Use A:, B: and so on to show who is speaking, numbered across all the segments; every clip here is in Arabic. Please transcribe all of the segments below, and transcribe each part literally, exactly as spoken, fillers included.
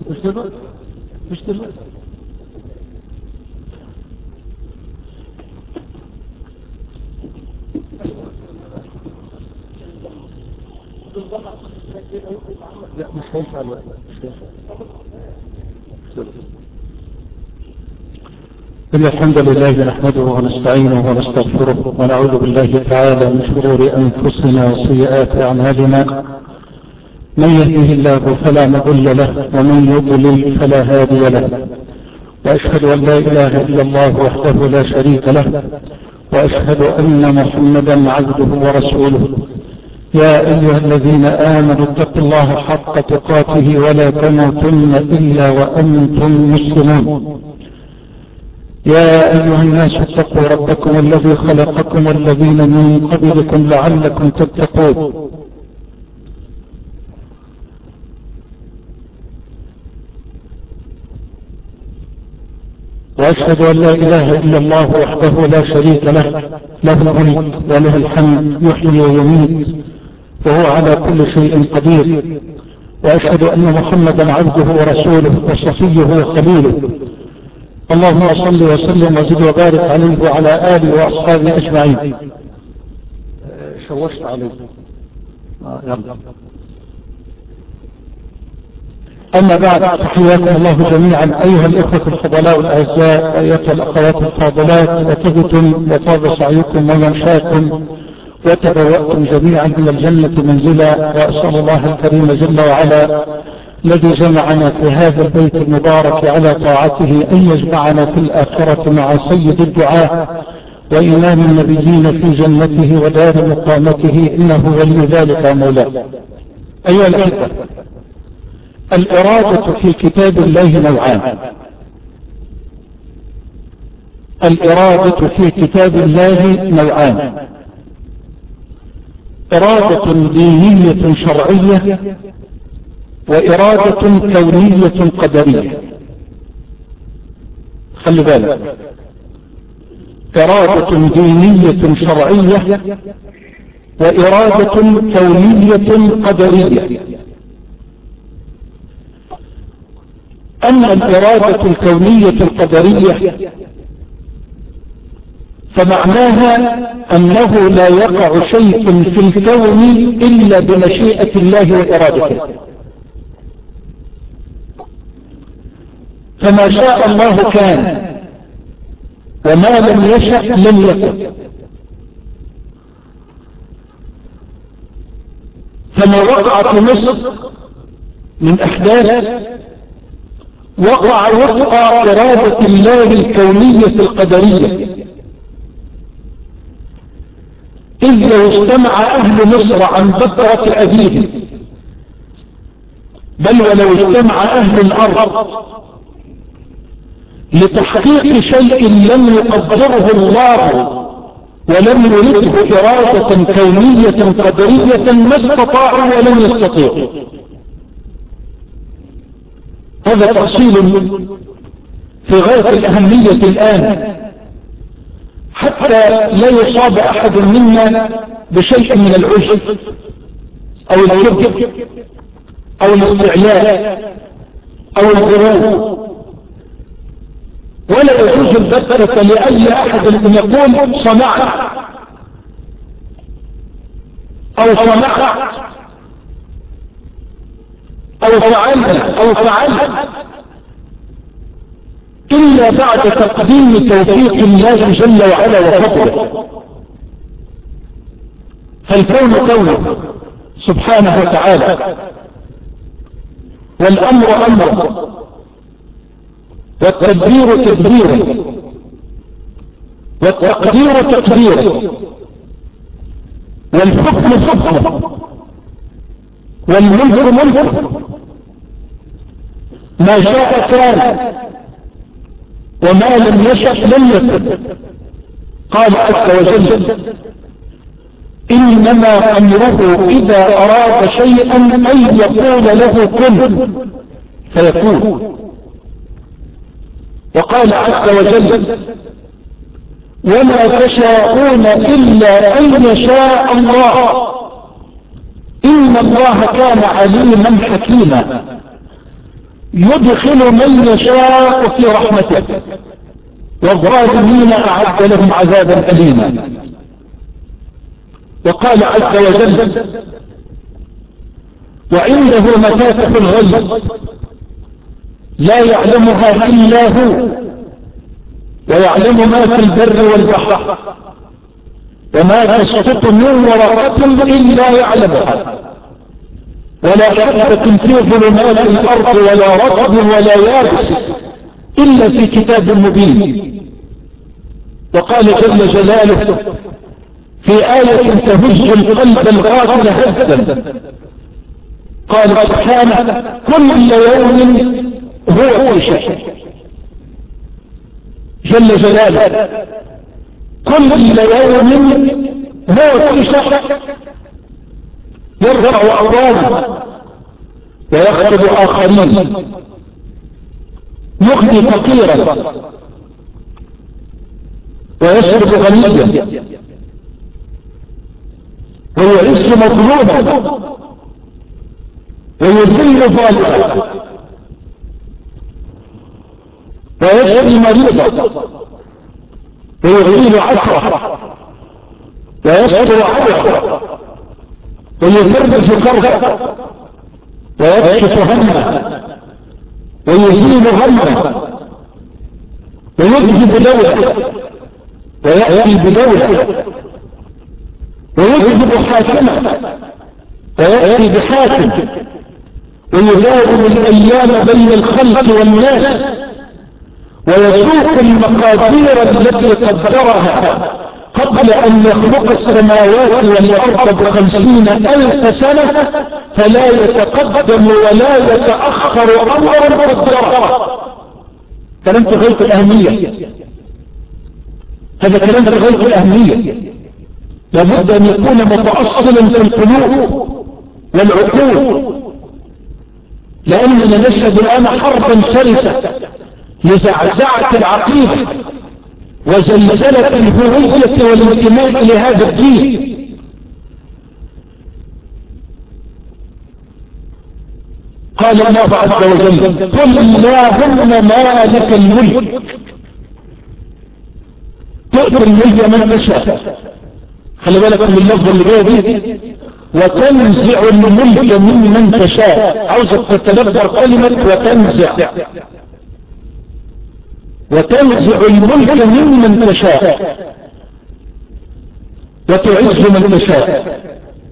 A: مش دلوقتي مش دلوقتي لا مش هينفع الوقت مش هينفع. إن الحمد لله نحمده ونستعينه ونستغفره ونعوذ بالله تعالى من شرور أنفسنا وسيئات أعمالنا. من يهده الله فلا مضل له ومن يضلل فلا هادي له، وأشهد أن لا إله إلا الله وحده لا شريك له، وأشهد أن محمدا عبده ورسوله. يا أيها الذين آمنوا اتقوا الله حق تقاته ولا تموتن إلا وأنتم مسلمون. يا أيها الناس اتقوا ربكم الذي خلقكم والذين من قبلكم لعلكم تتقون. وأشهد أن لا إله إلا الله وحده لا شريك له، له الملك وله الحمد، يحيي ويميت وهو على كل شيء قدير. وأشهد أن محمدا عبده ورسوله وصفيه وخليله. اللهم صل وسلم وزد وبارك عليه وعلى آله وأصحابه أجمعين. شوشت عليه. آه يلا. أما بعد، فحياكم الله جميعا أيها الإخوة الفضلاء والأعزاء، أيها الأخوات الفاضلات، وتبتم وطاب سعيكم ومنشاكم وتبوأتم جميعا إلى الجنة منزلا. وأسأل الله الكريم جل وعلا الذي جمعنا في هذا البيت المبارك على طاعته أن يجمعنا في الآخرة مع سيد الدعاء وإمام النبيين في جنته ودار مقامته، إنه ولي ذلك مولاه. أيها الأحبة، الإرادة في كتاب الله نوعان. الإرادة في كتاب الله نوعان: إرادة دينية شرعية، وإرادة كونية قدرية. خلي بالك، إرادة دينية شرعية وإرادة كونية قدرية. أما الإرادة الكونية القدرية فمعناها أنه لا يقع شيء في الكون إلا بمشيئة الله وإرادته، فما شاء الله كان وما لم يشأ لم يكن. فما وقع في مصر من أحداث وقع وفق إرادة الله الكونية القدرية. إذ لو اجتمع أهل مصر عن بكرة أبيهم، بل ولو اجتمع أهل الأرض لتحقيق شيء لم يقدره الله ولم يرده إرادة كونية قدرية ما استطاعوا ولم يستطيعوا. هذا تفصيل في غاية الأهمية الآن، حتى لا يصاب أحد منا بشيء من العجب أو الكبر أو الاستعلاء أو الغرور. ولا يجوز البتة لأي أحد أن يقول صنعت أو صنعت أو فعلت أو فعلت إلا بعد تقديم توفيق الله جل وعلا وفضله. فالكون كونه سبحانه وتعالى، والأمر أمره، والتدبير تدبيره، والتقدير تقديره، والحكم حكمه، والملك ملكه. ما شاء كان وما لم يشأ لم يكن. قال عز وجل: إنما أمره إذا أراد شيئا أن يقول له كن فيكون. وقال عز وجل: وما تشاءون إلا أن يشاء الله إن الله كان عليما حكيما. يدخل من يشاء في رحمته والظالمين أعد لهم عذابا أليما. وقال عز وجل وعنده مفاتح الغيب لا يعلمها إلا هو ويعلم ما في البر والبحر وما تسقط من ورقة إلا يعلمها ولا حبة في ظلمات الأرض ولا رطب ولا يابس إلا في كتاب مبين. وقال جل جلاله في آية تهز القلب الغافل هزا قال سبحانه كل يوم هو في شأن. جل جلاله كل يوم هو في شأن يرفع أقواما ويخرج آخرين يغني فقيرا ويسرق غنيا ويعز مظلوما ويذل ظالما ويشفي مريضا ويغيل عسره ويستر عوره ويفرج كربه ويكشف همه ويزيل غمه ويذهب دوله ويأتي بدوله ويذهب حاكمه ويأتي بحاكم ويداوم الأيام بين الخلق والناس ويسوق المقادير التي قدرها قبل أن يخلق السماوات والأرض بخمسين ألف سنة فلا يتقدم ولا يتأخر أمرا قدره. كلام في غاية الأهمية، هذا كلام في غاية الأهمية. لابد أن يكون متأصلا في القلوب والعقول، لأننا نشهد الآن حربا شرسة لزعزعة العقيدة وزلزلة الهوية والانتماء لهذا الدين. قال الله عز وجل قل اللهم مالك الملك تؤتي الملك من تشاء، خلي بالك من اللفظ اللي جاي دي، وتنزع الملك ممن تشاء. عاوزك تتدبر كلمة وتنزع، وتنزع الملك ممن تشاء وتعز من تشاء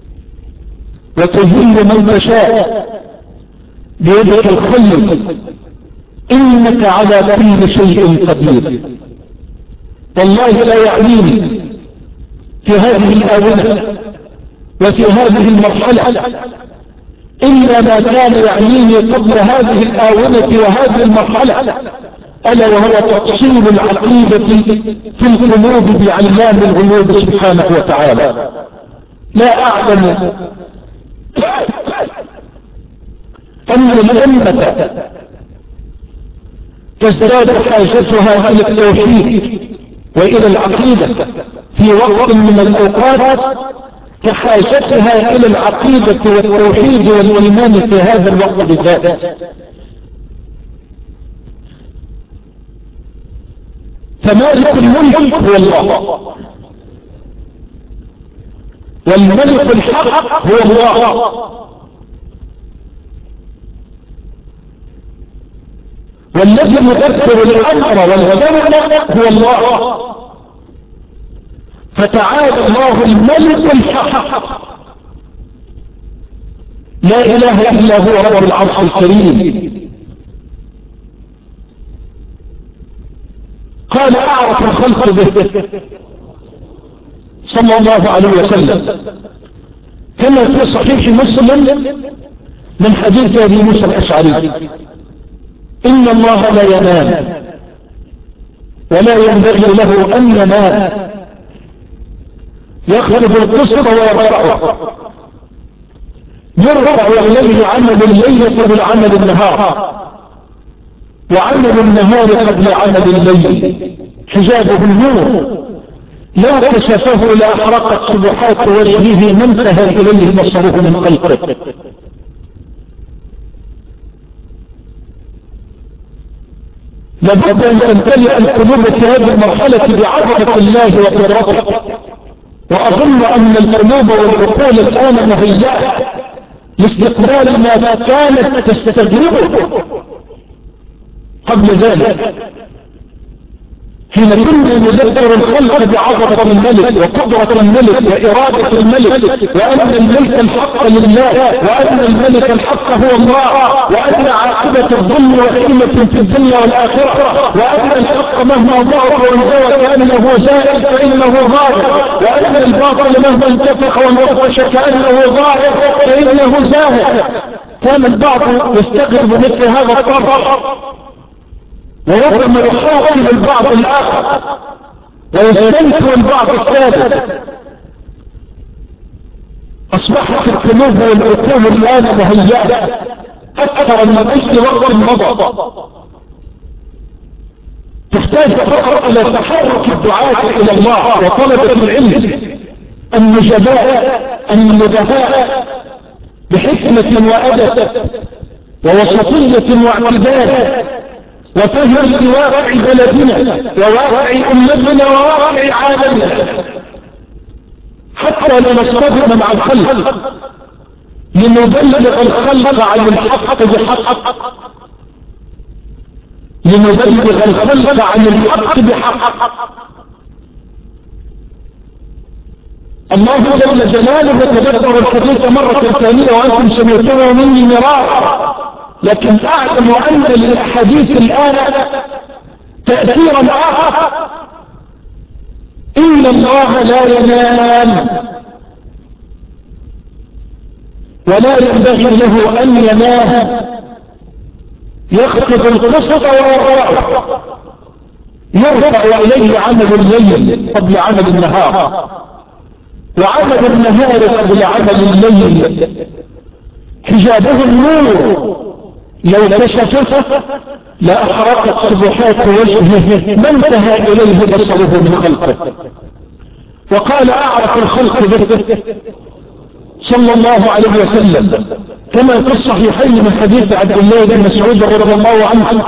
A: وتذل من تشاء بيدك الخير إنك على كل شيء قدير. والله لا يعنيني في هذه الآونة وفي هذه المرحلة إلا ما كان يعنيني قبل هذه الآونة وهذه المرحلة، ألا وهو تفصيل العقيدة في القلوب بعلام الغيوب سبحانه وتعالى. لا أعلم أن الأمة تزداد حاجتها إلى التوحيد وإلى العقيدة في وقت من الأوقات كحاجتها إلى العقيدة والتوحيد والإيمان في هذا الوقت بالذات. فمالك الملك هو الله، والملك الحق هو الله، والذي يدبر الأمر والدولة هو الله. فتعالى الله الملك الحق لا إله إلا هو رب العرش الكريم. قال أعرف الخلق به صلى الله عليه وسلم كما في صحيح مسلم من حديث أبي موسى الأشعري إن الله لا ينام ولا ينبغي له أن ينام، يخلق القسط ويرفعه، يرفع إليه عمل الليلة بالعمل النهار، وعمل النهار قبل عمل الليل، حجابه النور، لو كشفه لأحرقت سبحات وجهه ما انتهى إليه بصره من خلقه. لابد أن تمتلئ القلوب في هذه المرحلة بعظمة الله وقدرته. وأظن أن القلوب والعقول الآن مهيئة لاستقبال ما كانت تستجربه قبل ذلك، حين كنا نذكر الخلق بعظمة الملك وقدرة الملك وإرادة الملك، وأن الملك الحق لله، وأن الملك الحق هو الله، وأن عاقبة الظلم وخيمة في الدنيا والآخرة، وأن الحق مهما ضعف وانزوى كأنه زائد فإنه ظاهر، وأن الباطل مهما انتفخ وانتفش كأنه ظاهر فإنه زاهر. كان البعض يستغرب مثل هذا الطرف، وربما يخاطب البعض الآخر ويستنكر البعض الثالث. أصبحت القلوب والعقول الآن مهيئة أكثر من أي وقت مضى، تحتاج فقط إلى تحرك الدعاة إلى الله وطلبة العلم النجباء النبهاء بحكمة وأدب ووسطية واعتدال وفهم لواقع بلدنا وواقع أمتنا وواقع عالمنا، حتى لا نصطدم مع الخلق، لنبلغ الخلق عن الحق بحق، لنبلغ الخلق عن الحق بحق. الله جل جلاله تذكر الحديث مرة ثانية وأنتم سمعتموه مني مرارا، لكن أعلم أن للأحاديث الآن تأثيرا آخر. إن الله لا ينام ولا ينبغي له أن ينام، يخفض القسط ويرفع، يرفع إليه عمل الليل قبل عمل النهار، وعمل النهار قبل عمل الليل. حجابه النور، لو كشفته لأحرقت سبحات وجهه ما انتهى إليه بصره من خلقه. وقال أعرف الخلق به صلى الله عليه وسلم كما في الصحيحين من حديث عبد الله بن مسعود رضي الله عنه،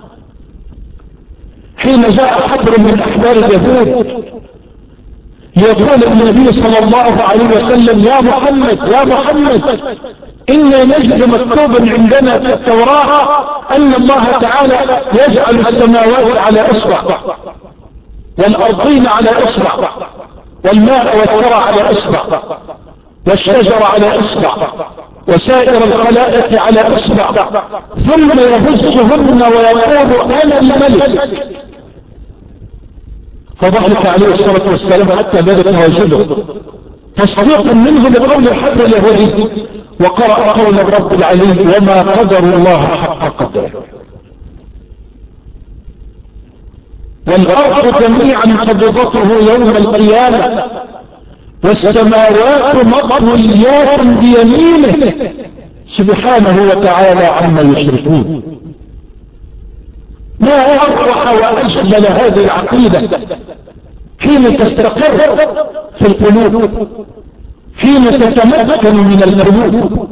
A: حين جاء حبر من أحبار اليهود يقول النبي صلى الله عليه وسلم: يا محمد يا محمد، إنا نجد مكتوبا عندنا في التوراة أن الله تعالى يجعل السماوات على إصبع، والأرضين على إصبع، والماء والثرى على إصبع، والشجر على إصبع، وسائر الخلائق على إصبع، ثم يهزهن ويقول أنا الملك. فضحك عليه الصلاة والسلام حتى بدت وجهه تصديقا منه بقول الحبر اليهودي، وقرأ قول الرب العلي: وما قدر الله حق قدره. والأرض جميعا قبضته يوم القيامة، والسماوات مطويات بيمينه سبحانه وتعالى عما يشركون. ما أفرح وأجمل هذه العقيدة حين تستقر في القلوب، حين تتمكن من القلوب.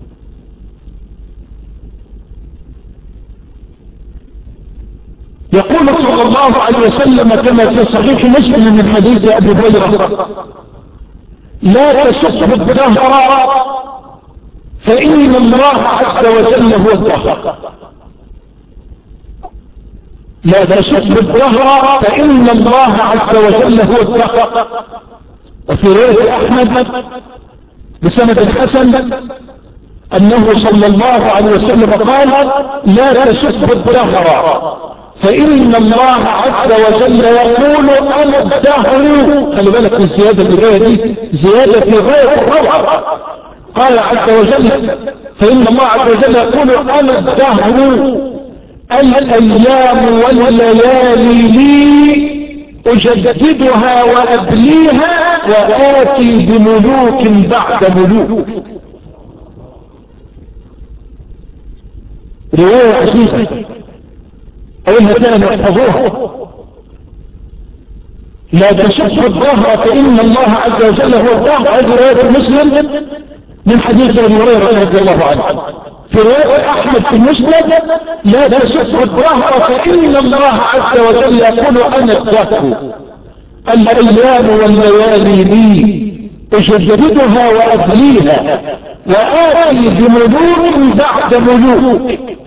A: يقول صلى الله عليه وسلم كما في صحيح مسلم من حديث أبي هريرة: لا تسبوا الدهر فإن الله عز وجل هو الدهر. لا تسبوا الدهر فإن الله عز وجل هو الدهر. وفي رواية أحمد بسند حسن أنه صلى الله عليه وسلم قال: لا تسبوا الدهر فإن الله عز وجل يقول أنا الدهر. خلي بالك من الزيادة الرواية دي زيادة في غاية الروعة. قال عز وجل: فإن الله عز وجل يقول أنا الدهر، الأيام والليالي لي أجددها وأبليها وآتي بملوك بعد ملوك. رواية عجيبة أولها تاني احفظوها: لا تشق الظهر فإن الله عز وجل هو الظهر. هذه رواية مسلم من حديث ابي هريره رضي الله عنه في روايه احمد في المسند: لا تسبوا الدهر فان الله عز وجل يقول انا الدهر، الايام والليالي لي اجددها وابليها واتي بملوك بعد ملوك،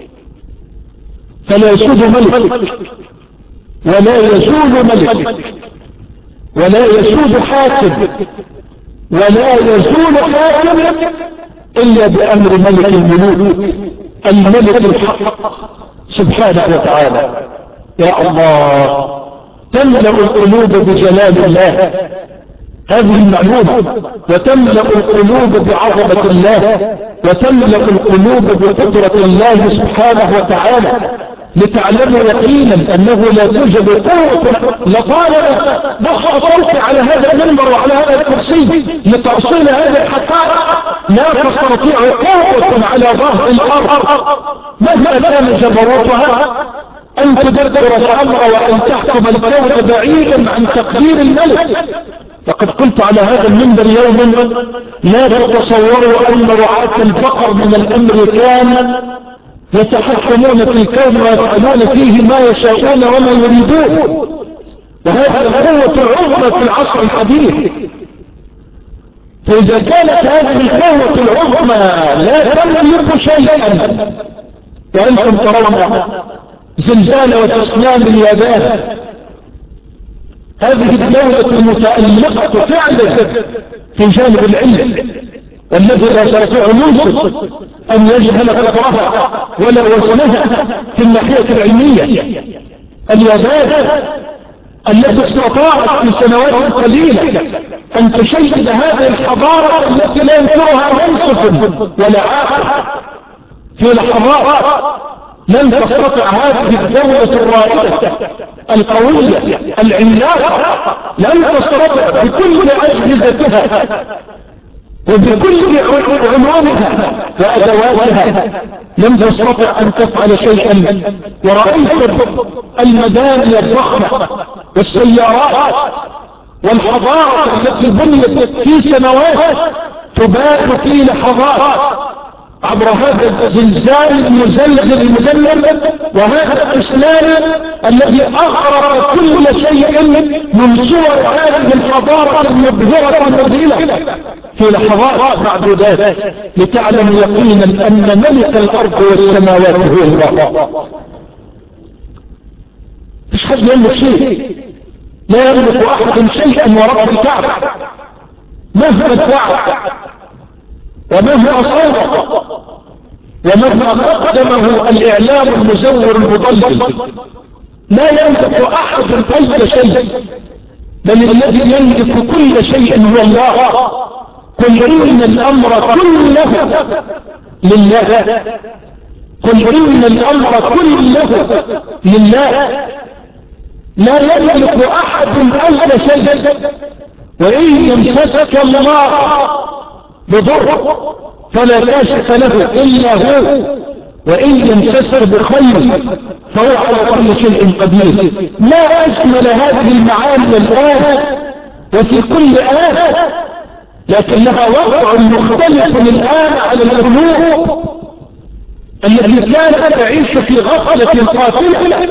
A: فلا يسود ملك ولا يزول ملك ولا يسود حاكم ولا يزول حاكم إلا بأمر ملك الملوك الملك الحق سبحانه وتعالى. يا الله، تملأ القلوب بجلال الله، هذه المعلومة، وتملأ القلوب بعظمة الله، وتملأ القلوب بقدرة الله سبحانه وتعالى، لتعلموا يقينا أنه لا توجد قوة لطالما ضخ صوتي على هذا المنبر وعلى هذا الكرسي لتأصيل هذه الحقائق، لا تستطيع قوة على ظهر الأرض مهما كان جبروتها أن تدبر الأمر وأن تحكم الكون بعيدا عن تقدير الملك. لقد قلت على هذا المنبر يوما: لا تتصوروا أن رعاة البقر من الأمريكان يتحكمون في الكون ويفعلون فيه ما يشاءون وما يريدون، وهذه القوة العظمى في العصر الحديث. فإذا كانت هذه القوة العظمى لا تملك شيئا، وأنتم ترون زلزال وتسنام اليابان، هذه الدولة المتألقة فعلا في جانب العلم، والذي لا يستطيع منصف أن يجهل قدرها ولا وزنها في الناحية العلمية. اليابان التي استطاعت في سنوات قليلة أن تشيد هذه الحضارة التي لا ينكرها منصف ولا عاقل في لحظات، لن تستطيع هذه الدولة الرائدة القوية العملاقة، لن تستطيع بكل أجهزتها وبكل علومها وأدواتها، لم تستطع أن تفعل شيئا. ورأيتم المباني الضخمة والسيارات والحضارة التي بنيت في سنوات تبان في لحظات عبر هذا الزلزال المزلزل المدمر وهذا الإسلام الذي أغرق كل شيء من صور هذه الحضارة المبهرة المذهلة في لحظات معدودات، لتعلم يقينا أن ملك الأرض والسماوات هو الله. مش حد يملك شيء، لا يملك أحد شيئا ورب الكعبة مهما ادعى ومهما صوت ومهما قدمه الإعلام المزور المضلل، لا يملك أحد أي شيء، بل الذي يملك كل شيء هو الله. قل إن الأمر كله لله، قل إن الأمر كله لله، لا يملك أحد أي شيء. وإن يمسسك الله بضر فلا كاشف له إلا هو، وإن يمسسك بخير فهو على كل شيء قدير. ما أجمل هذه المعاني الآن وفي كل آن، لكن لها وضع مختلف الآن على القلوب التي كانت تعيش في غفلة قاتلة.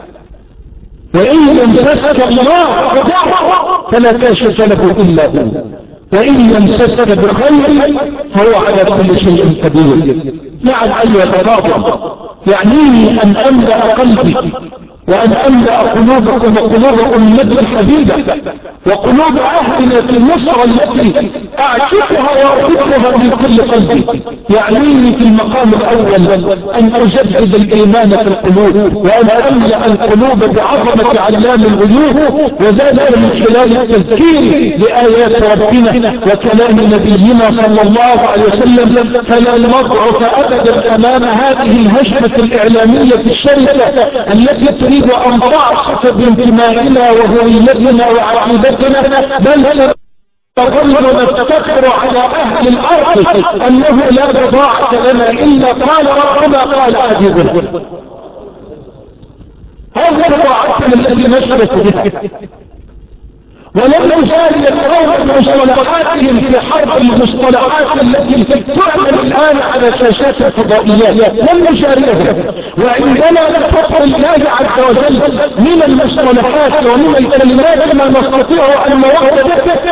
A: وإن يمسسك الله بضر فلا كاشف له إلا هو، وإن يمسسك بخير فهو على كل شيء قدير. نعم أيها الأفاضل، يعنيني أن أملأ قلبي وأن أملأ قلوبكم وقلوب أمتي الحبيبة وقلوب أهلنا في مصر التي أعشقها وأحبها من كل قلبي. يعنيني في المقام الأول أن أجدد الإيمان في القلوب، وأن أملأ القلوب بعظمة علام الغيوب، وذلك من خلال التذكير بآيات ربنا وكلام نبينا صلى الله عليه وسلم. فلن نضعف أبدا أمام هذه الهجمة الإعلامية الشرسة التي تريد أن تعصف بانتمائنا وهويتنا وعقيدتنا، بل سنظل نفتخر على أهل الأرض أنه لا بضاعة لنا إلا قال ربنا قال آجبنا. هذه بضاعتنا التي نشرف بها، ولم يجاري القوم بمصطلحاتهم في حرب المصطلحات التي تعمل الآن على شاشات الفضائيات، لم يجاريهم. وعندنا بفضل الله عز وجل من المصطلحات ومن الكلمات ما نستطيع أن نوحد،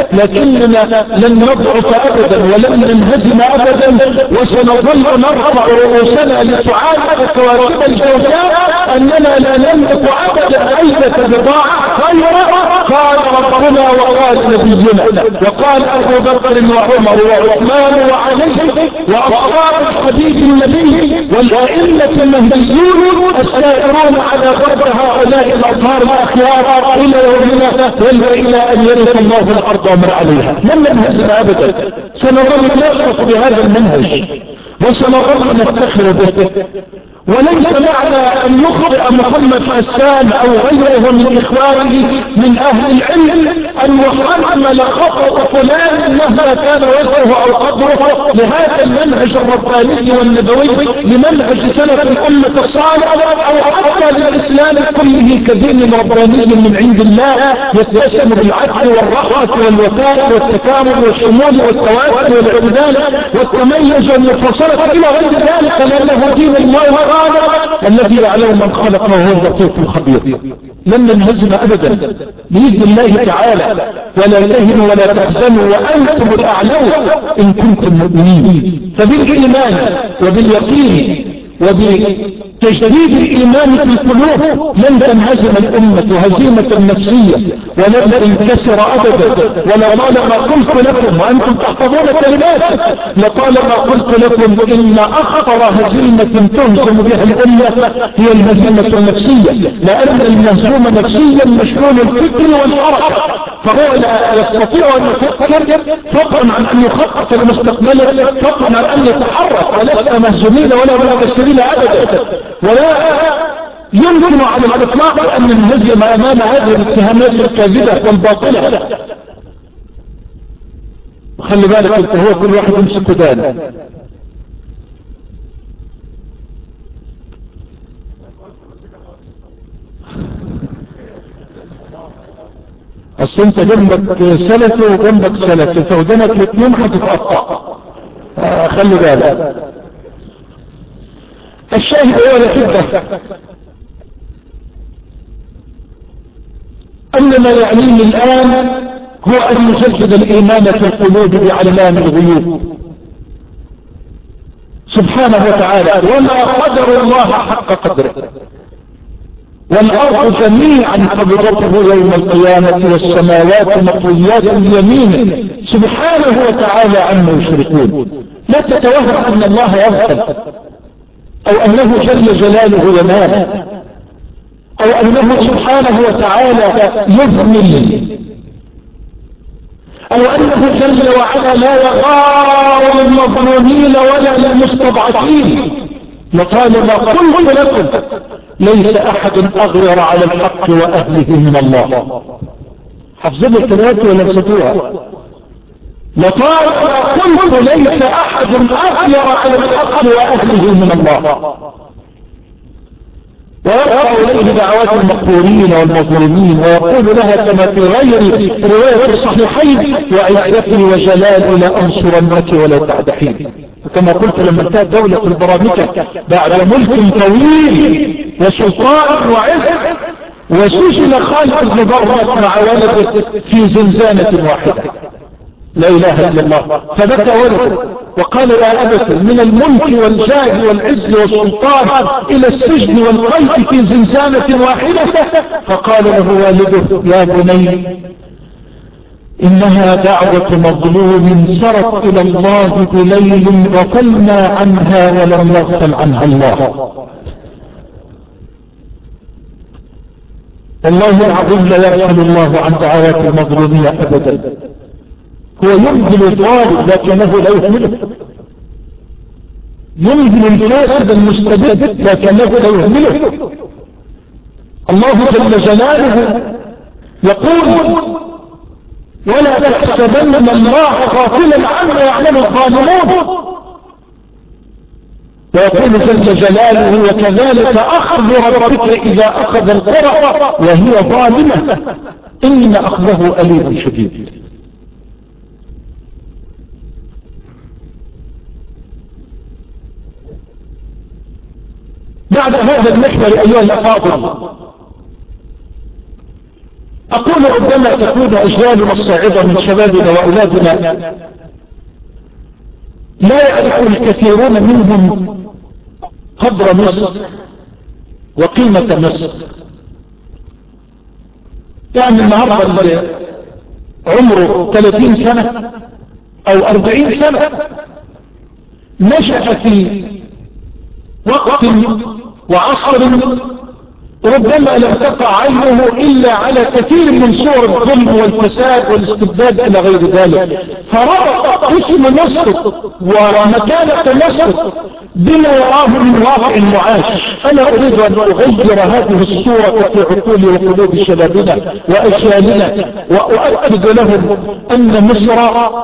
A: لكننا لن نضعف أبدا ولن ننهزم أبدا، وسنظل نرفع رؤوسنا لتعالج كواكب الجوزاء أننا لا نملك أبدا أية بضاعة خيرا. قال ربنا وقال نبينا وقال أبو بكر وعمر وعثمان وعلي وأصحاب الحبيب النبي والأئمة المهديون السائرون على ضرب هؤلاء الأطهار الأخيار إلى يومنا وإلى أن يرث الله الأرض ومن عليها. لن ننهزم أبدا، سنظل نشرف بهذا المنهج وسنظل نفتخر به. وليس معنى أن يخطئ محمد حسان أو غيره من إخوانه من أهل العلم أن يحمل خطأ فلان مهما كان وزنه أو قدره لهذا المنهج الرباني والنبوي لمنهج سلف الأمة الصالح، أو حتى للإسلام كله كدين رباني من عند الله يتسم بالعدل والرحمة والوفاء والتكامل والشمول والتوازن والعدال والتميز والمفاصلة إلى غير ذلك، لأنه دين الله الذي يعلم من خلق وهو اللطيف الخبير. لن ننهزم ابدا باذن الله تعالى، ولا تهنوا ولا تحزنوا وانتم الاعلون ان كنتم مؤمنين. فبالايمان وباليقين وبتجديد الايمان في القلوب لن تنهزم الامه هزيمه نفسيه ولن تنكسر ابدا. ولطالما قلت لكم وانتم تحفظون كلماتي، لطالما قلت لكم ان اخطر هزيمه تهزم بها الامه هي الهزيمه النفسيه، لان المهزوم نفسيا مشغول الفكر والحركه، فهو لا يستطيع ان يفكر فضلا عن ان يخطط لمستقبله، فضلا عن ان يتحرك. ولسنا مهزومين ولا منكسرين ابدا، ولا يمكن على الاطلاق ان ننهزم امام هذه الاتهامات الكاذبه والباطله. وخلي بالك انت، هو كل واحد يمسك ودانه. اصل انت جنبك سلفي وجنبك سلفي، فودنك الاثنين هتتقطع. آه خلي بالك. الشاهد هو الحبة أن ما يعنيني الآن هو أن نجدد الإيمان في القلوب بعلام الغيوب سبحانه وتعالى. وما قدر الله حق قدره، والأرض جميعا قبضته يوم القيامة والسماوات مطويات بيمينه سبحانه وتعالى عما يشركون. لا تتوهم أن الله يغفل، أو أنه جل جلاله ينام، أو أنه سبحانه وتعالى يهمل، أو أنه جل وعلا لا يغار للمظلومين ولا للمستضعفين. لطالما قلت لكم ليس أحد أغير على الحق وأهله من الله. حفظوا الكلمات ولا نسيتوها؟ لطالما قلت ليس أحد أغير على الحق وأهله من الله. ويرفع إليه دعوات المقهورين والمظلومين ويقول لها كما في غير رواية الصحيحين: وعزتي وجلالي لأنصرنك ولو بعد حين. وكما قلت لما انتهت دولة البرامكة بعد ملك طويل وسلطان وعز، وسجن خالد بن برة مع ولده في زنزانة واحدة، لا إله إلا الله. فبكى ولده وقال: يا أبت، من الملك والجاه والعز والسلطان إلى السجن والقيد في زنزانة واحدة. فقال له والده: يا بني، إنها دعوة مظلوم سرت إلى الله بليل غفلنا عنها ولم يغفل عنها الله. والله العظيم لا يغفل الله عن دعوات المظلومين أبدا. هو يمهل الظالم لكنه لا يهمله، يمهل الفاسد المستبد لكنه لا يهمله. الله جل جلاله يقول: ولا تحسبن الله غافلا عما يعمل الظالمون. ويقول جل جلاله: وكذلك أخذ ربك إذا أخذ القرى وهي ظالمة. إن أخذه أليم شديد. بعد هذا المحور أيها الأفاضل، أقول ربما تكون أجيالنا الصاعدة من شبابنا وأولادنا لا يعرف الكثيرون منهم قدر مصر وقيمة مصر. يعني النهاردة عمره ثلاثين سنة أو أربعين سنة نشأ في وقت وعصر ربما لم تقع عينه إلا على كثير من صور الظلم والفساد والاستبداد إلى غير ذلك، فربط اسم مصر ومكانة مصر بما يراه من واقع معاش. أنا أريد أن أغير هذه الصورة في عقول وقلوب شبابنا وأجيالنا، وأؤكد لهم أن مصر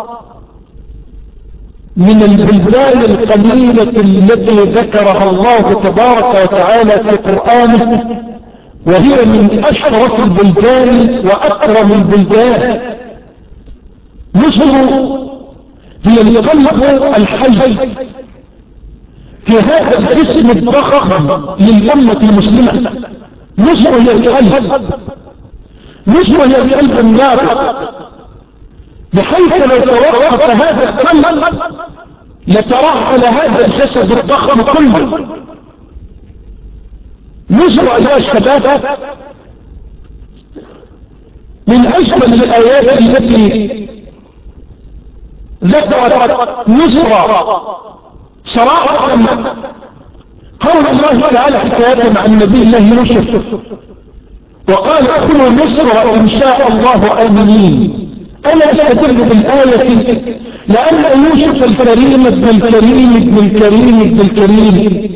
A: من البلدان القليلة التي ذكرها الله تبارك وتعالى في قرآنه، وهي من أشرف البلدان وأكرم البلدان. مصر هي القلب الحي في هذا الجسم الضخم للأمة المسلمة. مصر هي القلب، مصر هي القلب النابض، بحيث لو توقف هذا القلب لترحل هذا الجسد الضخم كله. مصر أيها الشباب من أجمل الآيات التي ذكرت مصر صراحة قول الله تعالى حكاية عن نبي الله يوسف، وقال ادخلوا مصر إن شاء الله آمنين. أنا أستدل بالآية لأن يوسف الكريم ابن الكريم ابن الكريم ابن الكريم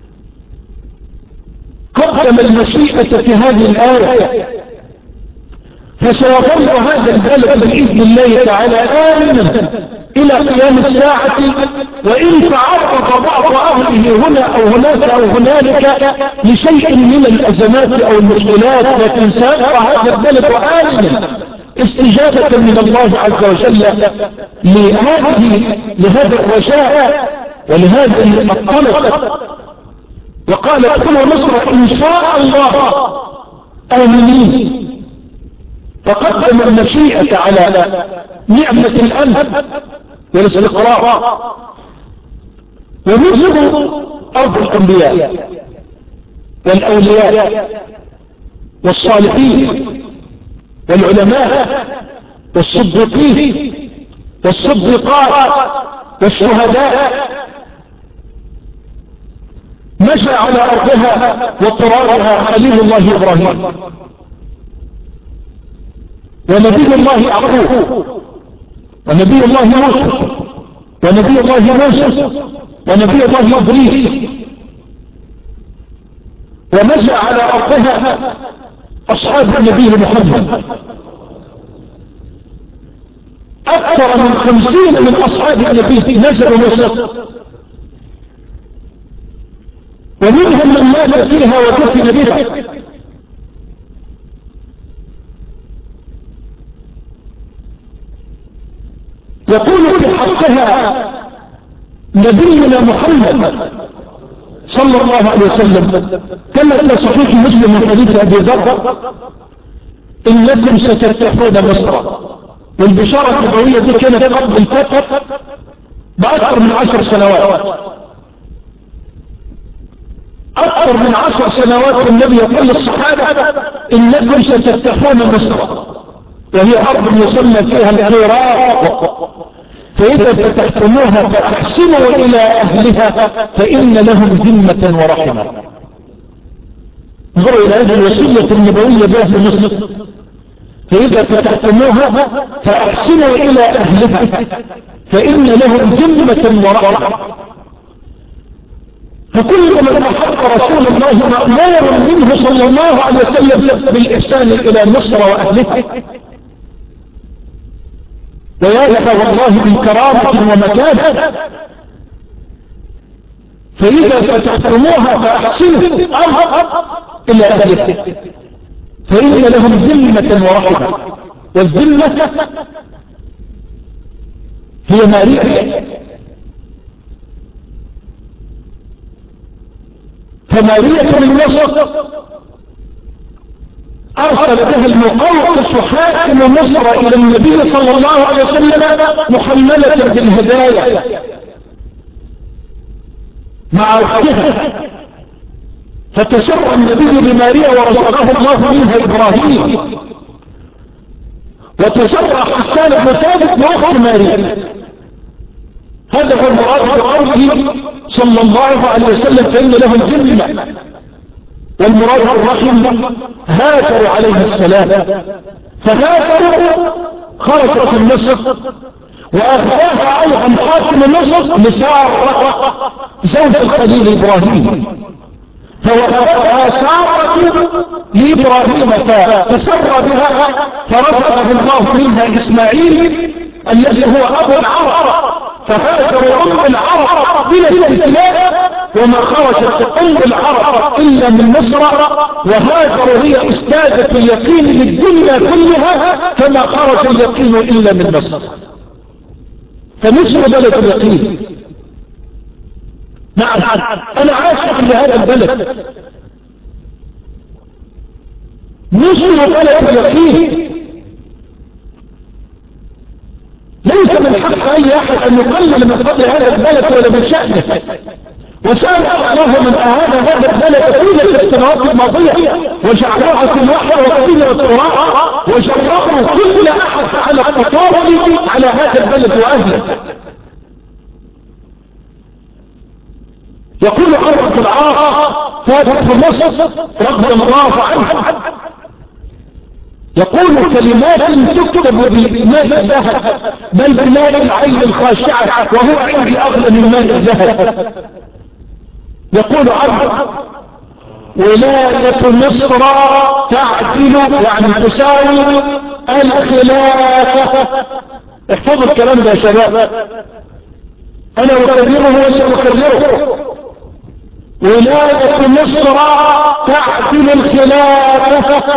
A: قدم المشيئة في هذه الآية، فسيظل هذا البلد بإذن الله تعالى آمنا إلى قيام الساعة، وإن تعرض بعض أهله هنا أو هناك أو هنالك لشيء من الأزمات أو المشكلات، لكن سيبقى هذا البلد آمنا استجابة من الله عز وجل لهذه لهذا الرجاء ولهذا الطلب. وقال ادخلوا مصر إن شاء الله آمنين، فقدم المشيئة على نعمة الأمن والاستقرار. ومصر أرض الأنبياء والأولياء والصالحين والعلماء والصديقين والصديقات والشهداء. مشى على أرضها وترابها خليل الله إبراهيم ونبي الله يعقوب ونبي الله موسى ونبي الله موسى ونبي الله إدريس. ومشى على أرضها أصحاب النبي محمد، أكثر من خمسين من أصحاب النبي نزلوا مصر، ومنهم من مات فيها ودفن بها. يقول في حقها نبينا محمد صلى الله عليه وسلم كما في صحيح مسلم من حديث أبي ذر إنكم ستفتحون مصر. والبشارة النبوية دي كانت قبل الفتح بأكثر من عشر سنوات. أكثر من عشر سنوات النبي يقول للصحابة إنكم ستفتحون مصر، وهي أرض يسمى فيها العراق، فإذا فتحتموها فأحسنوا إلى أهلها فإن لهم ذمة ورحمة. انظروا إلى هذه الوصية النبوية بأهل مصر، فإذا فتحتموها فأحسنوا إلى أهلها فإن لهم ذمة ورحمة. فكل من أحب رسول الله مأمور منه صلى الله عليه وسلم بالإحسان إلى مصر وأهلها. ويا لها والله من كرامة ومكانة، فإذا فتحتموها فأحسنوا إلى أهلها. فإن لهم ذمة ورحمة، والذمة هي ماريا. فمارية من مصر أرسل بها المقوقس حاكم مصر إلى النبي صلى الله عليه وسلم محملة بالهدايا مع أختها، فتسر النبي بماريا ورزقه الله منها إبراهيم، وتسر حسان بن ثابت بأخت ماريا. هذا هو المراد بقوله صلى الله عليه وسلم فإن لهم ذمة، والمراد الرحم هاجر عليه السلام. فهاجر خرجت من مصر، وأخذها أيضا حاكم مصر لسارة زوج الخليل إبراهيم، فوهبتها سارة لإبراهيم فتسر بها، فرزقه الله منها إسماعيل الذي هو أبو العرب. فهاجروا أم العرب بلا استثناء، وما خرجت أم العرب إلا من مصر، وهاجروا هي أستاذة اليقين للدنيا كلها، فما خرج اليقين إلا من مصر. فمصر بلد اليقين. نعم أنا عاشق لهذا البلد. مصر بلد اليقين. ليس من حق أي أحد أن يقلل من قدر هذا البلد ولا من شأنه. وسأل الله من أهان هذا البلد طيلة السنوات الماضية، وجعلوها في الوحر والطين والتراب، وجربوا كل أحد على التطاول على هذا البلد وأهله. يقول عمرو بن العاص فاتح مصر رضي الله عنه، يقول كلمات تكتب بماء الذهب، بل بماء العين الخاشعة، وهو عندي أغلى من ماء الذهب. يقول عمرو ولاية مصر تعدل يعني تساوي الخلافة. احفظوا الكلام ده يا شباب، أنا أكرره وسأكرره. ولاية مصر تعدل الخلافة.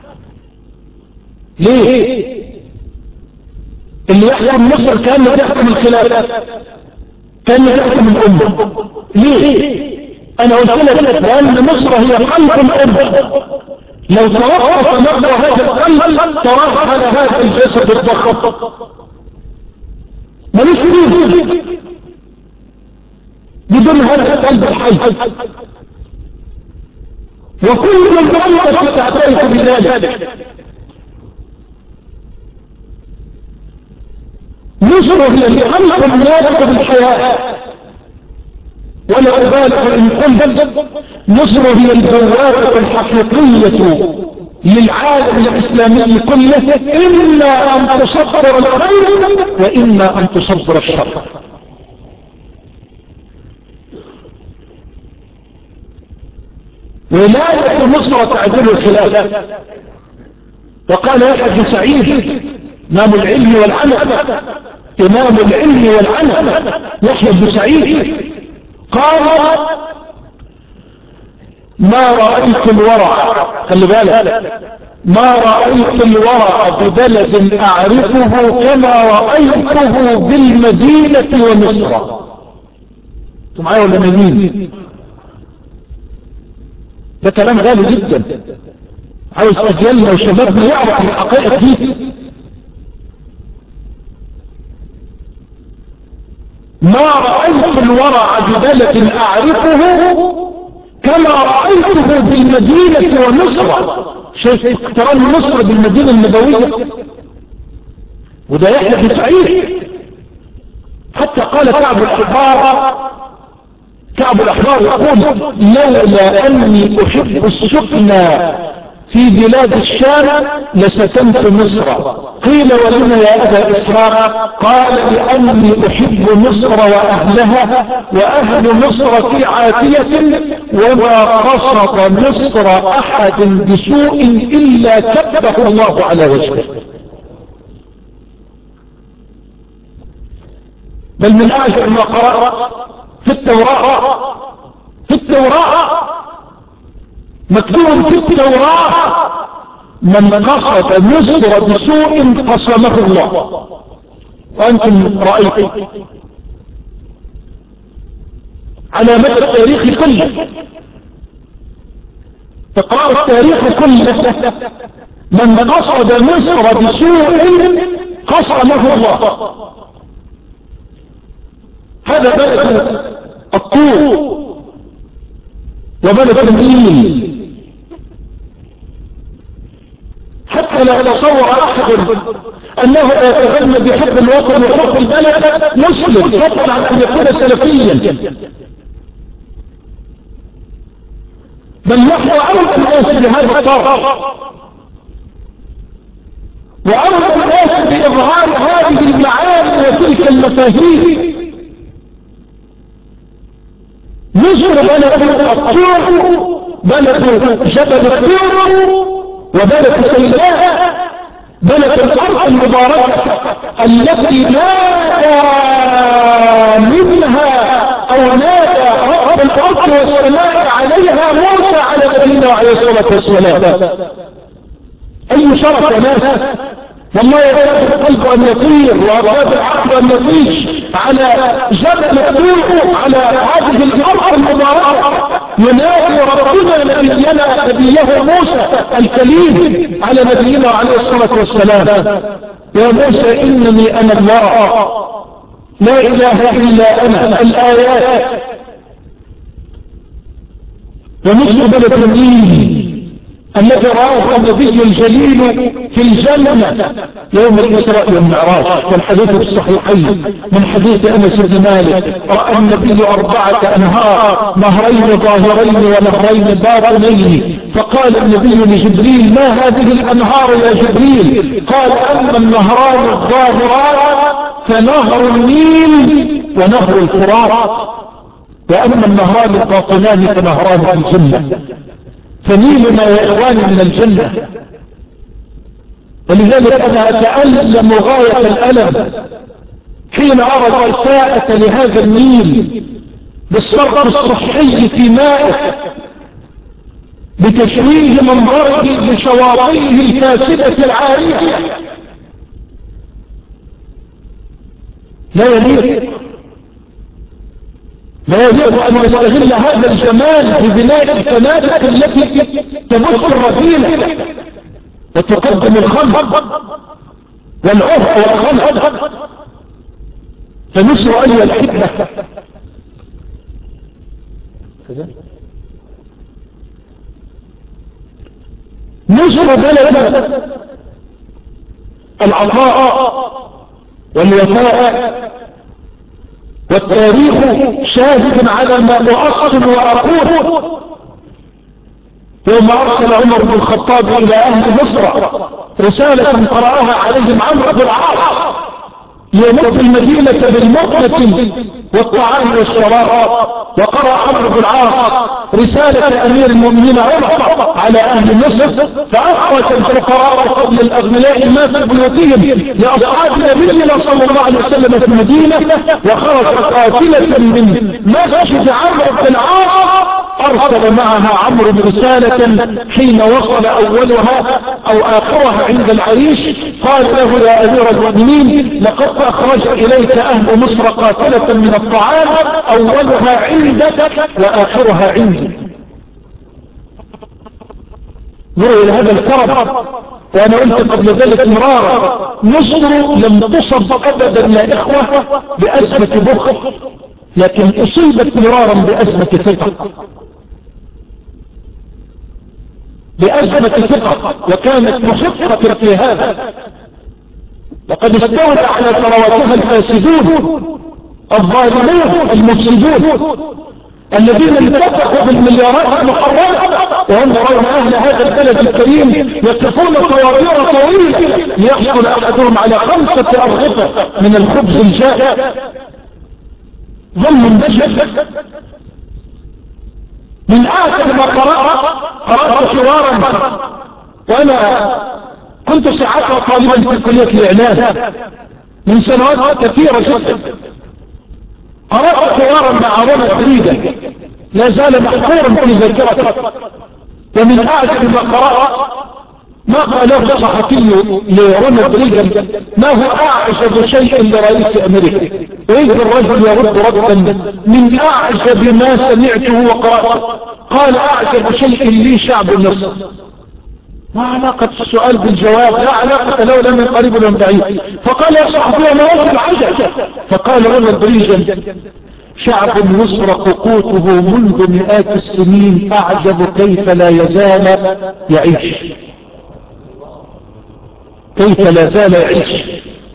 A: ليه؟ اللي يحكم مصر كأنه يحكم الخلافة، كأنه يحكم الأمة. ليه؟ أنا قلت لك لأن مصر هي قلب الأمة، لو توقف نقض هذا القلب ترحل هذا الجسد الضخم. ملوش فيه بدون هذا القلب الحي. وكل من الأمة تعترف بذلك. مصر هي القلب الناطق بالحياة، ولا أبالغ إن قلت مصر هي البوابة الحقيقية للعالم الإسلامي كله، إما أن تصدر الخير وإما أن تصدر الشر. ولاية مصر تعدل الخلافة. وقال يحيى بن سعيد إمام العلم والعمل، إمام العلم والعمل يحيى بن سعيد قال ما رأيت الورع، خلي بالك، ما رأيت الورع ببلد أعرفه كما رأيته بالمدينة ومصر. انتم معايا ولا مين؟ ده كلام غالي جدا، عاوز أجيالنا وشبابنا يعرف الحقائق دي. ما رأيت الورع ببلد أعرفه كما رأيته بالمدينة ومصر. شايف اقتران مصر بالمدينة النبوية؟ وده يحيى بن سعيد. حتى قال كعب الأحبار، كعب الأحبار يقول لولا أني أحب السكن في بلاد الشام لسكنت مصر. قيل ولما يا أبا إسحاق؟ قال لأني أحب مصر وأهلها، وأهل مصر في عافية، وما قصد مصر أحد بسوء إلا كبه الله على وجهه. بل من أعجب ما قرأت في التوراة، في التوراة مكتوب في التوراة من قصد مصر بسوء قصمه الله. وأنتم رأيتم على مدى التاريخ كله، تقرأ التاريخ كله، من قصد مصر بسوء قصمه الله. هذا بلد الطور وبلد النيل، حتى لا يتصور أحد أنه يتغنى بحب الوطن وحب البلد مسلم فضلا عن أن يكون سلفيا، بل نحن أولى الناس بهذا الطرف وأولى الناس بإظهار هذه المعاني وتلك المفاهيم. مصر بلد الطور، بلد جبل الطور، وبلد سيناء، بلد الأرض المباركة التي نادى منها أو نادى رب الأرض والسماء عليها موسى على نبينا عليه الصلاة والسلام. أي شرف يا ناس، والله يكاد القلب أن يطير ويكاد العقل أن يطيش على جبل الطور، على هذه الأرض المباركة ينادي ربنا نبينا نبيه موسى الكليم على نبينا عليه الصلاة والسلام: يا موسى إنني أنا الله لا إله إلا أنا. الآيات. ومصر بلد النيل الذي راه النبي الجليل في الجنة يوم الإسراء والمعراج، والحديث في الصحيحين من حديث أنس بن مالك: رأى النبي أربعة أنهار، نهرين ظاهرين ونهرين باطنين، فقال النبي لجبريل: ما هذه الأنهار يا جبريل؟ قال: أما النهران الظاهران فنهر النيل ونهر الفرات، وأما النهران الباطنان فنهران في الجنة، فنيلنا يا إخواني من الجنة. ولذلك أنا أتألم غاية الألم حين أرى الإساءة لهذا النيل بالصرف الصحي في مائه، بتشويه منظره بشواطئه الفاسدة العارية. لا يليق لا يجب أن يستغل هذا الجمال في بناء الفنادق التي تبث الرذيلة وتقدم الخمر والعرق والخمر. فمصر أيها الأحبة مصر بلد العطاء والوفاء، والتاريخ شاهد على ما أؤصل وأقول. يوم أرسل عمر بن الخطاب إلى أهل مصر رسالة قرأها عليهم عمرو بن العاص ليمد المدينة بالمؤنة والطعام والشراب، وقرأ عمرو بن العاص رسالة أمير المؤمنين عمر على أهل مصر، فأخرج الفقراء قبل الأغنياء ما في بيوتهم لأصحاب نبينا صلى الله عليه وسلم في المدينة، وخرج قافلة من مسجد عمرو بن العاص أرسل معها عمرو برسالة حين وصل أولها أو آخرها عند العريش قال له: يا أمير المؤمنين، لقد أخرج إليك أهل مصر قافلة من الطعام أولها عندك وآخرها عندي. نرى إلى هذا الكرم. وأنا قلت قبل ذلك مرارا: مصر لم تصب أبدا يا إخوة بأزمة بخل، لكن أصيبت مرارا بأزمة ثقة، بأزمة ثقة، وكانت محقة في هذا. لقد استولى على ثرواتها الفاسدون الظالمون المفسدون الذين انتفقوا بالمليارات المحرمة، وهم يرون أهل هذا البلد الكريم يقفون طوابير طويلة ليحصل أحدهم على خمسة أرغفة من الخبز الجاف. ظلم بشر. من آخر ما قرأت قرأت حوارا، وأنا كنت ساعتها طالبا في كلية الإعلام من سنوات كثيرة جدا، قرأت حوارا مع رونالد ريغان لا زال محفورا في ذاكرتي. ومن أعجب ما قرأت ما قاله الصحفي لرونالد ريغان ما هو أعجب شيء لرئيس أمريكا، وإذ الرجل يرد ردا من أعجب ما سمعته وقرأته، قال أعجب شيء لي شعب مصر. ما علاقة السؤال بالجواب؟ لا علاقة له لا من قريب ولا من بعيد. فقال يا صحفي ما وجه العجب؟ فقال رونالد ريغان شعب مصر قوته منذ مئات السنين أعجب كيف لا يزال يعيش، كيف لا زال يعيش.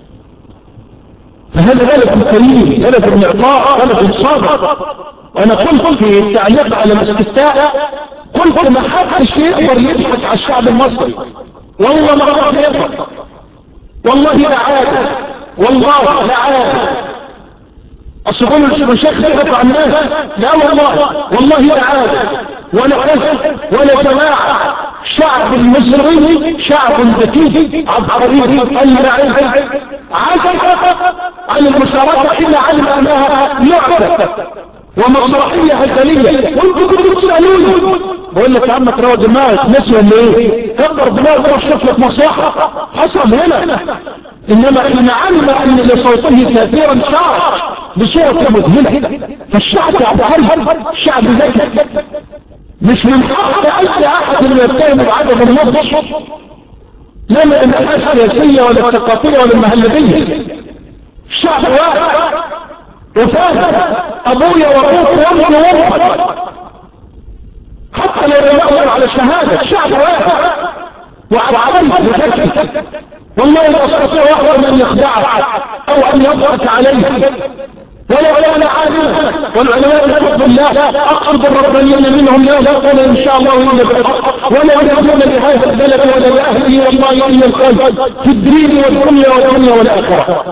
A: فهذا بلد كريم، بلد معطاء، بلد صادق. وانا قلت في التعليق على الاستفتاء، قلت ما حدش يقدر يضحك على الشعب المصري، والله ما قدر يضحك، والله لا عادل، والله لا عادل. أصبحوا المشايخ يضحكوا على الناس، لا والله، والله لا عادل ولا حزب ولا جماعة. الشعب المصري شعب ذكي عبقري المعين، عزف عن المشاركة حين علم أنها لعبة ومسرحية هزلية. وانتوا كنتوا تسألوني بقول لك يا عم تروى دماغك نسوى اللي ايه تقدر دماغك تشوف لك مصلحة حصل هنا. انما حين علم ان لصوته تأثيرا شعر بصورة مذهلة. فالشعب عبقري، الشعب ذكي، مش من حق اي احد اللي يتهم بعدم النضج، لا من الناحية السياسية ولا الثقافية ولا المهلبية. الشعب واحد وفاهم، ابويا وابوك وامي وامك، حتى لو يقدر على شهادة. الشعب واحد وعبقري وذكي، والله لا استطيع واحد ان يخدعك او ان يضحك عليه ولو كان عالما. والعلماء بفضل الله اقرب الربانيين منهم لا يقول ان شاء الله الا بالحق، ولا يريدون لهذا البلد ولا لاهله والله الا الخير في الدين والدنيا والدنيا والاخره.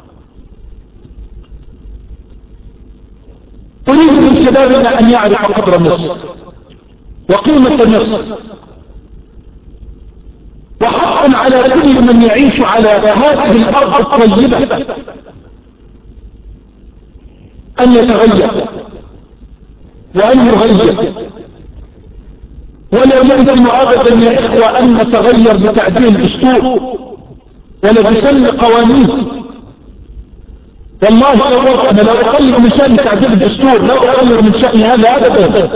A: اريد من شبابنا ان يعرف قدر مصر وقيمة مصر، وحق على كل من يعيش على هذه الارض الطيبة ان يتغير وان يغير. ولا يمكن ابدا يا اخوة ان نتغير بتعديل الدستور ولا بسن قوانين. والله لو انا لا اقلل من شأن تعديل الدستور، لا اقلل من شأن هذا ابدا،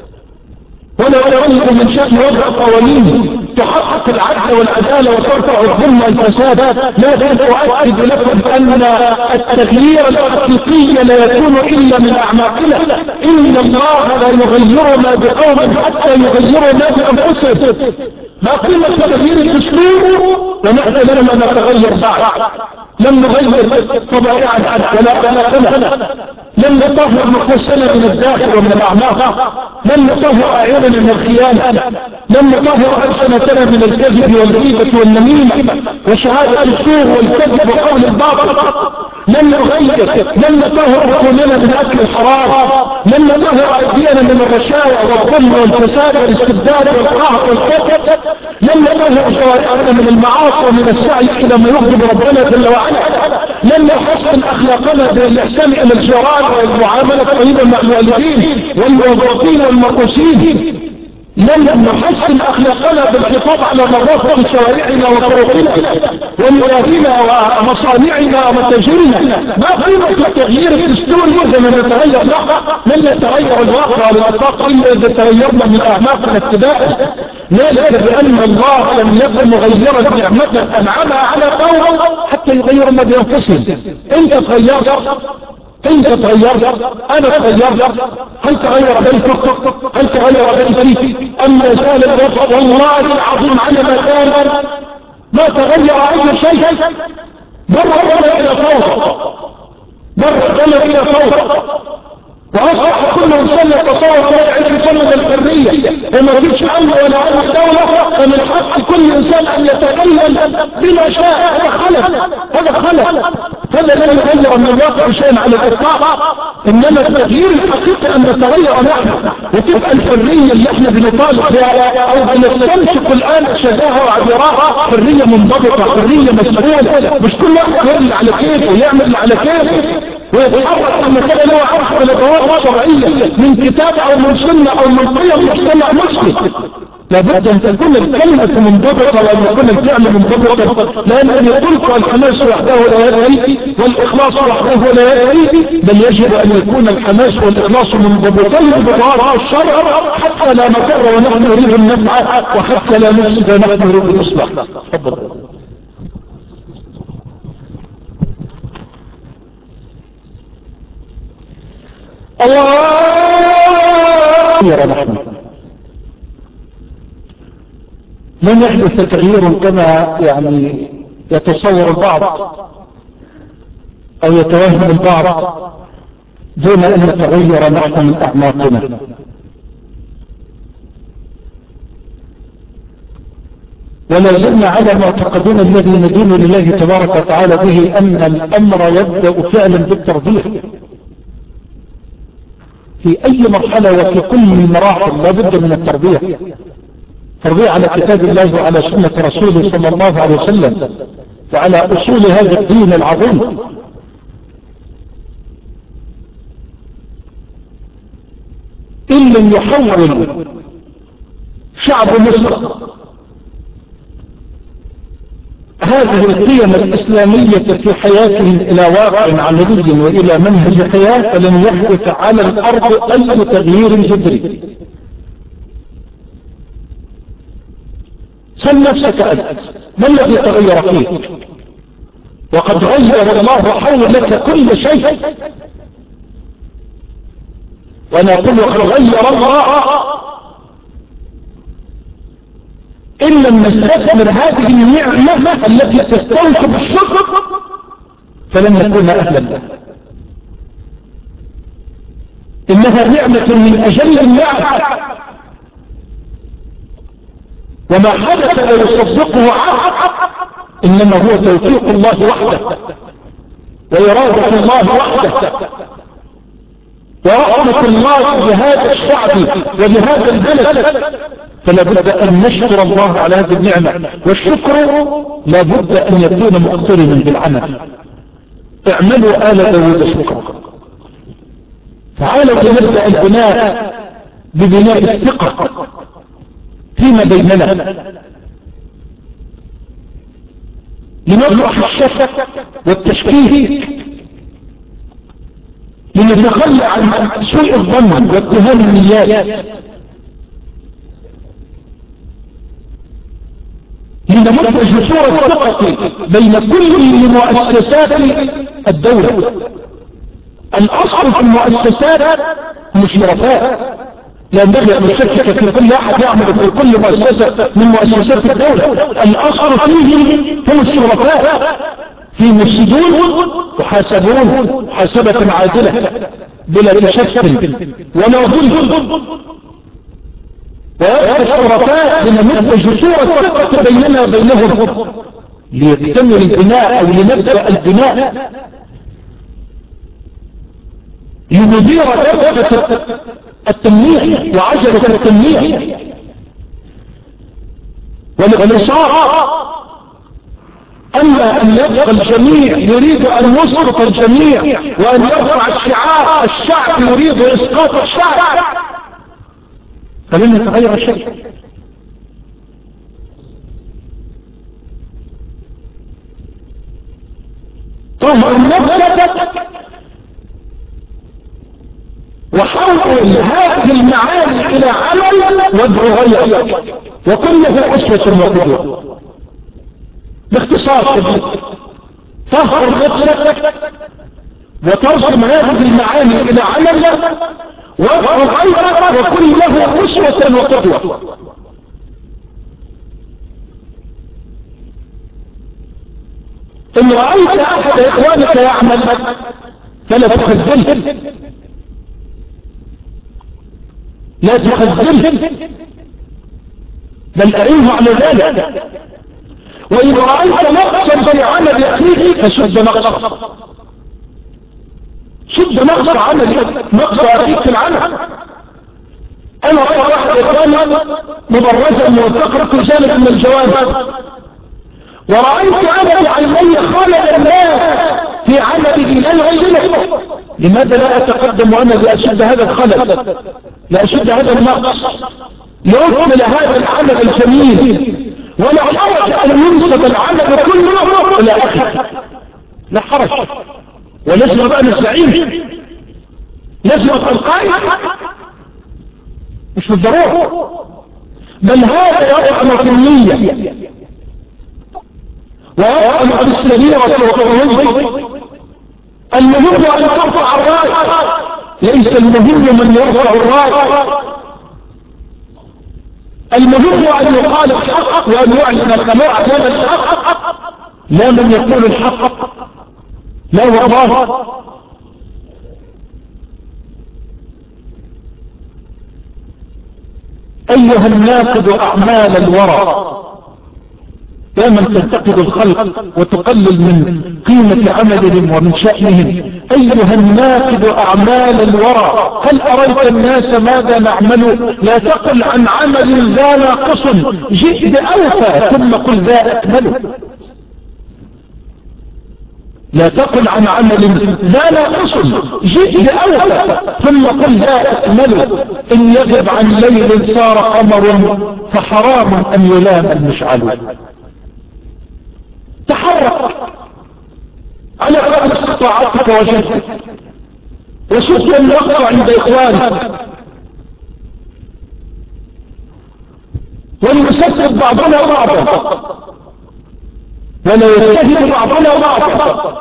A: ولا اقلل من شأن وضع قوانين تحقق العدل والعدالة وترفع الظلم والفساد. لكن أؤكد لكم أن التغيير الحقيقي لا يكون إلا من أعماقنا. إن الله لا يغير ما بقوم حتى يغيروا ما بأنفسهم. ما قيمة تغيير الدستور ونحن لما نتغير بعد؟ لم نغير طبائعنا ولا بلاغنا، لم نطهر نفوسنا من الداخل ومن الأعماق، لم نطهر أعيننا من الخيانة، لم نطهر ألسنتنا من الكذب والغيبة والنميمة وشهادة الزور والكذب وقول الباطل، لم نغير، لم نطهر بطوننا من أكل الحرام، لم نطهر أيدينا من الرشاوى والظلم والفساد والاستبداد والقهر والكذب، لم نطهر جوارحنا من المعاصي ومن السعي إلى ما يغضب ربنا جل وعلا، لم نحسن أخلاقنا بالإحسان إلى الجيران والمعاملة الطيبة مع الوالدين والموظفين والمرؤوسين، لم نحسن أخلاقنا بالخطاب على نظافة شوارعنا وطرقنا وميادينا ومصانعنا ومتاجرنا. ما قيمة التغيير الدستوري إذا لم نتغير له؟ لن يتغير الواقع على الإطلاق إلا إذا تغيرنا من أعماقنا ابتداء. ذلك بأن الله لم يكن مغيرا نعمة أنعمها على قوم حتى يغيروا ما بأنفسهم. أنت تغيرت، انت تغيرت، انا تغيرت، هل تغير بيتك؟ هل تغير بيتي؟ ام ما زال الوضع والله العظيم على ما كان؟ ما تغير اي شيء. بر الدولة الى فوضى، بر الدولة الى فوضى، واصبح كل انسان يتصور ما يعيش في زمن الحرية وما فيش امن ولا امن دولة، فمن حق كل انسان ان يتكلم بما شاء. هذا خلل، هذا خلل، هذا لن يغير من الواقع شيئا على الاطلاق. انما التغيير الحقيقي ان نتغير نحن، وتبقى الحرية اللي احنا بنطالب بها او بنستنشق الان شجاعة وعبراء حرية منضبطة، حرية مسؤولة، مش كل واحد يعمل على كيفه ويعمل على كيفه ويتحرك لما كان له عرف بلدوات شرعية من كتاب او من سنة او من قيم مجتمع مسلم. لابد أن تكون الكلمة منضبطة وأن يكون الفعل منضبطا، لأن أن يقول الحماس وحده لا يكفي والإخلاص وحده لا يكفي، بل يجب أن يكون الحماس والإخلاص منضبطين بطاعة الشرع حتى لا نضر ونحن نريد النفع وحتى لا نفسد ونحن نريد الإصلاح. تفضل. الله يا رحمة. لم يحدث تغيير كما يعني يتصور البعض أو يتوهم البعض دون أن نتغير نحن من أعماقنا. ولا زلنا على معتقدنا الذي ندين لله تبارك وتعالى به أن الأمر يبدأ فعلا بالتربية في أي مرحلة وفي كل المراحل. لا بد من التربية، تربية على كتاب الله وعلى سنة رسوله صلى الله عليه وسلم وعلى أصول هذا الدين العظيم. إن لم يحول شعب مصر هذه القيم الإسلامية في حياتهم إلى واقع عملي وإلى منهج حياة، فلن يحدث على الأرض أي تغيير جذري. سل نفسك أنت، ما الذي تغير فيك؟ وقد غير الله حولك كل شيء. وأنا أقول وقد غير الله، إن لم نستثمر هذه النعمة التي تستوجب الشكر فلن نكون أهلا لها. إنها نعمة من أجل النعم، وما حدث لا يصدقه عقل، إنما هو توفيق الله وحده وإرادة الله وحده ورحمة الله بهذا الشعب وبهذا البلد. فلا بد أن نشكر الله على هذه النعمة، والشكر لا بد أن يكون مقترنا بالعمل. اعملوا آل داود شكرا. تعالوا لنبدأ البناء ببناء الثقة فيما بيننا، لنطرح الشك والتشكيك، لنتخلى عن سوء الظن واتهام النيات، لنمد جسور الثقة بين كل مؤسسات الدولة. الأصل في المؤسسات هم الشركاء، لا ينبغي أن نشكك في كل أحد يعمل في كل مؤسسة من مؤسسات الدولة. الأصل فيهم هم الشركاء، في مفسدون وحاسبون محاسبة عادلة بلا تشكل ولا ظلم. ويبقى الشركاء لنمد جسور الثقة بيننا وبينهم ليكتمل البناء أو لنبدأ البناء، لندير دفة التنمية وعجلة التنمية والاقتصاد. أما أن يبقى الجميع يريد أن يسقط الجميع وأن يرفع الشعار الشعب يريد إسقاط الشعب، فلن يتغير شيء. طهر نفسك وحول هذه المعاني إلى عمل وادعو غيرك وكن له أسوة وقدوة. باختصار شديد، طهر نفسك وترسم هذه المعاني إلى عمل وادعو غيرك وكن له أسوة وقدوة. إن رأيت أحد إخوانك يعمل فلا تخذله، لا تخذله بل أعينه على ذلك. وإن رأيت نقصا في عمل أخيك فشد نقصا، شد نقص عمل نقص أخيك في العمل. أنا رأيت واحد إخواني مبرزا موثقا في جانب من الجوانب، ورأيت أنا بعيني خلل ما في عمله لا يحسنه. لماذا لا أتقدم وأنا لأشد هذا الخلل، لأشد هذا النقص؟ لأكمل هذا العمل الجميل، ولا حرج أن ينسب العمل كله إلى أخي، لا حرج. ولازم بقى نستعين، لازم القائد مش بالضرورة، بل هذا يطعن في النية ويطعن في السريرة والقوية. المهم أن ترفع الراية، ليس المهم من يرفع الراية. المهم أن يقال الحق وأن يعلن القناع على الحق، لا من يقول الحق. لا والله. أيها الناقد أعمال الورى، يا من تنتقد الخلق وتقلل من قيمة عملهم ومن شأنهم، أيها الناقد أعمال الورى، هل أريت الناس ماذا نعمل؟ لا تقل عن عمل ذا ناقص جئ بأوفى ثم قل ذا أكمل. لا تقل عن عمل ذا ناقص جئ بأوفى ثم قل ذا أكمل. إن يغب عن ليل صار قمر فحرام أن يلام المشعل. تحرك على قدر استطاعتك وجهدك، وشد النقص عند إخوانك، ولنسدد بعضنا بعضا، ولا يتهم بعضنا بعضا،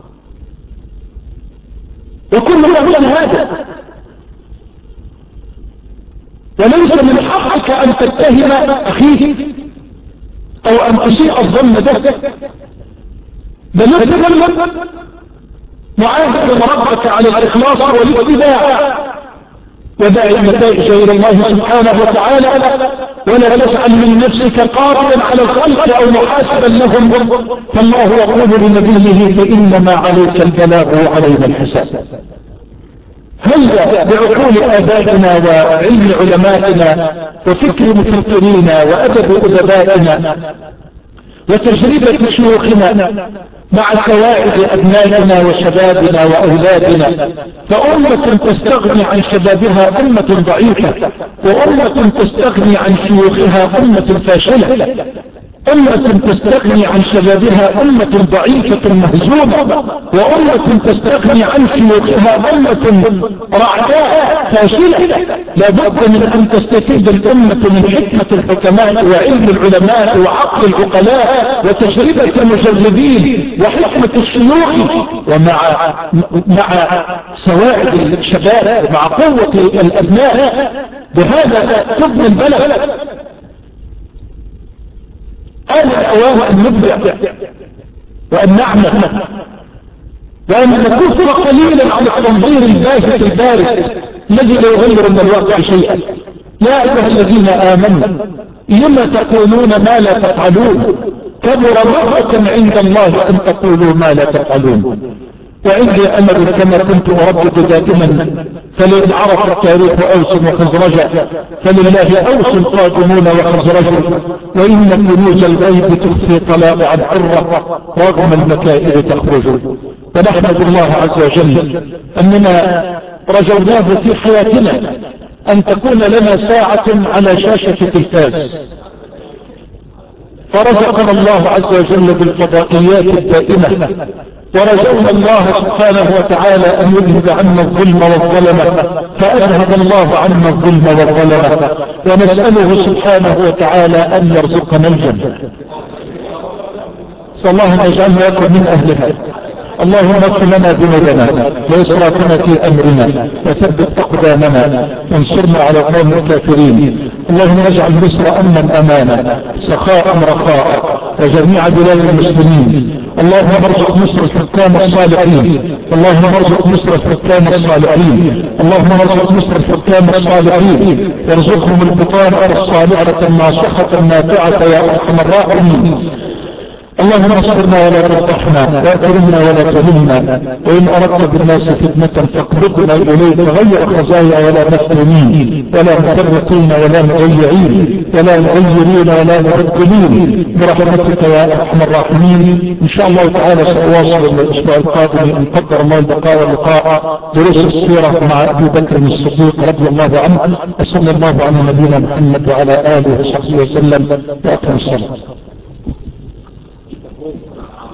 A: وكل يعمل هذا. وليس من حقك أن تتهم أخيك أو أن تسيء الظن به، بل اتهم معاهد ربك على الإخلاص والاتباع وداعي النتائج إلى الله سبحانه وتعالى، ولا تجعل من نفسك قاضيا على الخلق أو محاسبا لهم. فالله يقول لنبيه فإنما عليك البلاغ وعلينا الحساب. هيا بعقول آبائنا وعلم علمائنا وفكر مفكرينا وأدب أدبائنا وتجربة شيوخنا مع سواعد أبنائنا وشبابنا وأولادنا، فأمة تستغني عن شبابها أمة ضعيفة، وأمة تستغني عن شيوخها أمة فاشلة. أمة تستغني عن شبابها أمة ضعيفة مهزومة، وأمة تستغني عن شيوخها أمة رعداء فاشلة. لا بد من أن تستفيد الأمة من حكمة الحكماء وعلم العلماء وعقل العقلاء وتجربة المجربين وحكمة الشيوخ، ومع مع سواعد الشباب مع قوة الأبناء. بهذا تبني البلد. آن الأوان أن نبدع وأن نعمل وأن نكف قليلا عن التنظير الباهت البارد الذي لا يغير من الواقع شيئا. يا أيها الذين آمنوا لما تقولون ما لا تفعلون، كبر مقتا عند الله أن تقولوا ما لا تفعلون. وعندي أمل كما كنت أردد دائما، فلئن عرف التاريخ أوس وخزرجا فلله أوس قادمون وخزرجا، وإن كنوز الغيب تخفي طلائع الحرة رغم المكائد تخرج. ونحمد الله عز وجل أننا رجوناه في حياتنا أن تكون لنا ساعة على شاشة تلفاز، فرزقنا الله عز وجل بالفضائيات الدائمة، ورجونا الله سبحانه وتعالى أن يذهب عنا الظلم والظلمة، فأذهب الله عنا الظلم والظلمة، ونسأله سبحانه وتعالى أن يرزقنا الجنة. صلى الله أن يجعلنا يكون من أهلها. اللهم اغفر لنا ذنوبنا وإسرافنا في أمرنا وثبت أقدامنا وانصرنا على قوم الكافرين. اللهم اجعل مصر أمنا أمانا سخاء رخاء وجميع بلاد المسلمين. اللهم ارزق مصر الحكام الصالحين. اللهم ارزق مصر الحكام الصالحين. اللهم ارزق مصر الحكام الصالحين وارزقهم البطانة الصالحة الناصحة النافعة يا أرحم الراحمين. اللهم اصبرنا ولا تفضحنا واكرمنا ولا تهنا، وان اردت بالناس فتنة فاقبضنا اليك غير خزايا ولا مفتونين ولا مفرطين ولا مضيعين ولا مغيرين ولا مبدلين برحمتك يا ارحم الراحمين. ان شاء الله تعالى ساواصل الاسبوع القادم ان قدر الله البقاء واللقاء دروس السيرة مع ابي بكر الصديق رضي الله عنه، وصلى الله على نبينا محمد وعلى اله وصحبه وسلم. واقم الصلاة.